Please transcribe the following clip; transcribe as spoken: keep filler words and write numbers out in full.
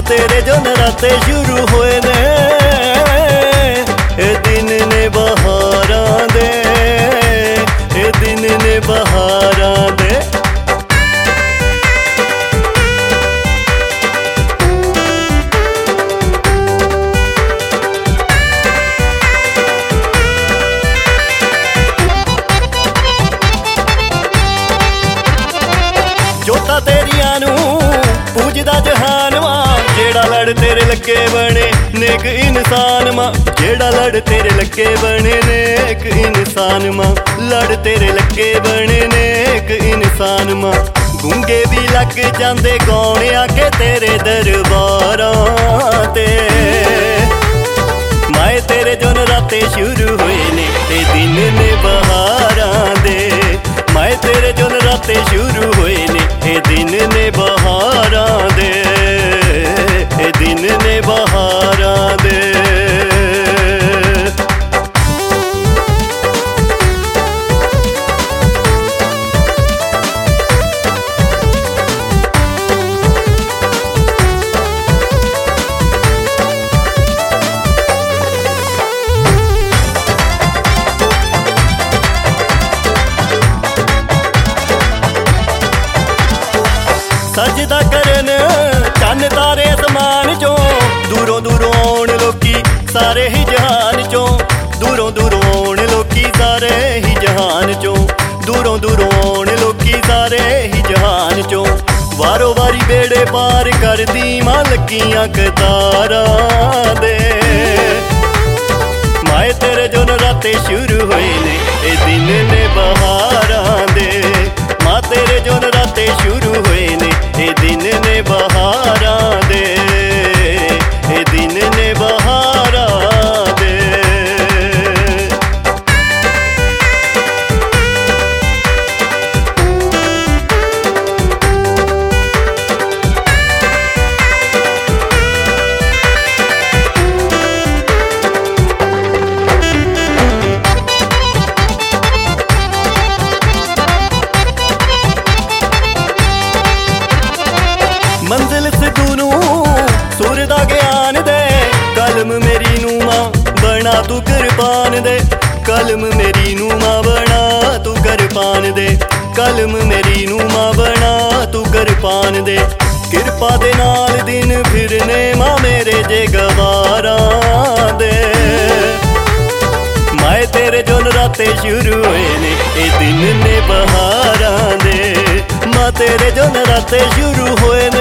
तेरे जो नराते शुरू होए ने ए दिन ने बहारां दे, ए दिन ने बहारां दे। जोता तेरिया नू पूजदा जहान मां, जेड़ा लड़ तेरे लगे बने नेक इंसान मां, जेड़ा लड़ तेरे लगे बने नेक इंसान मां, लड़ तेरे लगे बने नेक इंसान मां। गूंगे भी लग जांदे गौने आके तेरे दरबारां ते, माए तेरे जो नराते शुरू होए ने ते दिन ने बहारां दे, माए तेरे जो नराते शुरू होए ने ए दिन ने बहारां दे, ए दिन ने बहारां दे। सजदा करन चन्न तारे आसमान चों, दूरों दूरों आउण लोकी सारे ही जहान चों, दूरों दूरों आउण लोकी सारे ही जहान चों, दूरों दूरों आउण लोकी सारे ही जहान चों। वारो वारी बेड़े पार कर दी मां लगियां कतारां दे, माए तेरे जो नराते शुरू होए ने ए दिन ने बहारां दे, मां तेरे जो नराते शुरू होए ने ए दिन ने बहारां दे, ए दिन ने बहारां दे। मंजिल सगुनू सुर दा ज्ञान दे, कलम मेरी नू मां बना तू कृपान दे, कलम मेरी नू मां बना तू कृपान दे, कलम मेरी नू मां बना तू कृपान दे। किरपा दे नाल दिन फिरने मां मेरे जे गवारां दे, माए तेरे जो नराते शुरू होए ने ए दिन ने बहारां दे, मां तेरे जो नराते शुरू होए